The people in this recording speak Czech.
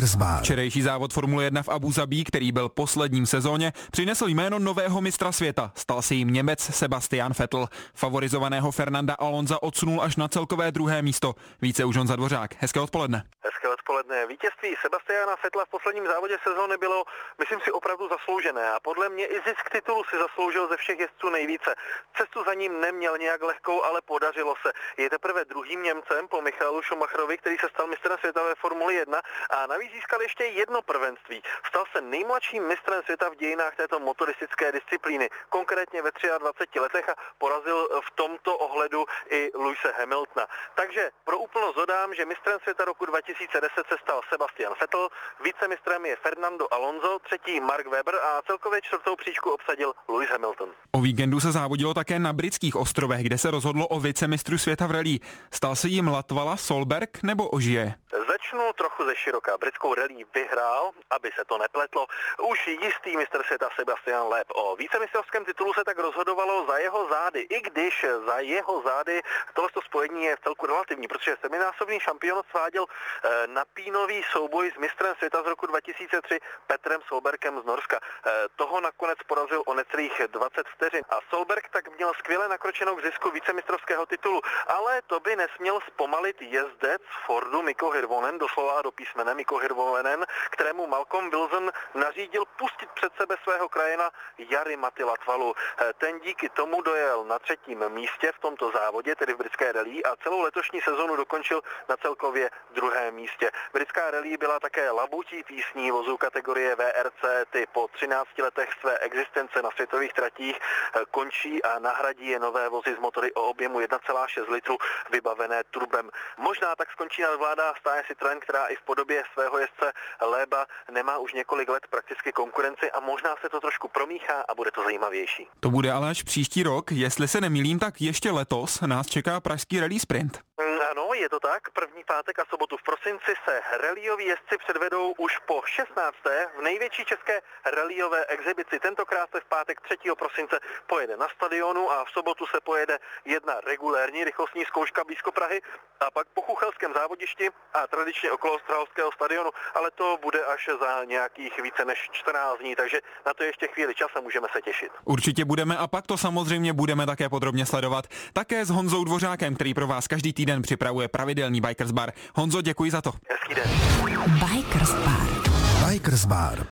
Bikers Bar. Včerejší závod Formule 1 v Abu Zabí, který byl posledním sezóně, přinesl jméno nového mistra světa. Stal se jím Němec Sebastian Vettel. Favorizovaného Fernanda Alonsa odsunul až na celkové druhé místo. Více už Honza Dvořák. Hezké odpoledne. Hezké odpoledne. Vítězství Sebastiana Vettela v posledním závodě sezóny bylo, myslím si, opravdu zasloužené a podle mě i zisk titulu si zasloužil ze všech jezdců nejvíce. Cestu za ním neměl nějak lehkou, ale podařilo se. Je teprve druhým Němcem po Michaelu Schumacherovi, který se stal mistrem světa ve Formuli 1 a navíc získal ještě jedno prvenství. Stal se nejmladším mistrem světa v dějinách této motoristické disciplíny, konkrétně ve 23 letech a porazil v tomto ohledu i Lewise Hamiltona. Takže pro úplnost dodám, že mistrem světa roku 2010 se stal Sebastian Vettel, vicemistrem je Fernando Alonso, třetí Mark Webber a celkově čtvrtou příčku obsadil Lewis Hamilton. O víkendu se závodilo také na britských ostrovech, kde se rozhodlo o vicemistru světa v rallye. Stal se jim Latvala, Solberg nebo Ogier? Začnu trochu ze široka. Britskou rallye vyhrál, aby se to nepletlo, už jistý mistr světa Sebastian Loeb. O vícemistrovském titulu se tak rozhodovalo za jeho zády, i když za jeho zády tohleto spojení je v celku relativní, protože sedminásobný šampion sváděl napínový souboj s mistrem světa z roku 2003 Petrem Solbergem z Norska. Toho nakonec porazil o necelých 20 vteřin a Solberg tak měl skvěle nakročenou k zisku vícemistrovského titulu, ale to by nesměl zpomalit jezdec Fordu Mikko Hirvonen, doslova do písmene Mikko Hirvonen, kterému Malcolm Wilson nařídil pustit před sebe svého krajina Jari-Matti Latvalu. Ten díky tomu dojel na třetím místě v tomto závodě, tedy v britské rallye, a celou letošní sezonu dokončil na celkově druhém místě. Britská rallye byla také labutí písní vozů kategorie VRC, ty po 13 letech své existence na světových tratích končí a nahradí je nové vozy z motory o objemu 1,6 litru vybavené turbem. Možná tak skončí nadvláda stáje Citroën, která i v podobě svého jezdce Loeba nemá už několik let prakticky konkurenci a možná se to trošku promíchá a bude to zajímavější. To bude ale až příští rok, jestli se nemýlím, tak ještě letos nás čeká pražský rally sprint. Ano, je to tak. První pátek a sobotu v prosinci se rallyoví jezdci předvedou už po 16. v největší české rallyové exibici. Tentokrát se v pátek 3. prosince pojede na stadionu a v sobotu se pojede jedna regulérní rychlostní zkouška blízko Prahy a pak po chuchelském závodišti a tradičně okolo Strahovského stadionu, ale to bude až za nějakých více než 14 dní, takže na to ještě chvíli čas a můžeme se těšit. Určitě budeme a pak to samozřejmě budeme také podrobně sledovat. Také s Honzou Dvořákem, který pro vás každý týden připravuje pravidelný Bikers Bar. Honzo, děkuji za to. Hezký den. Bikers Bar.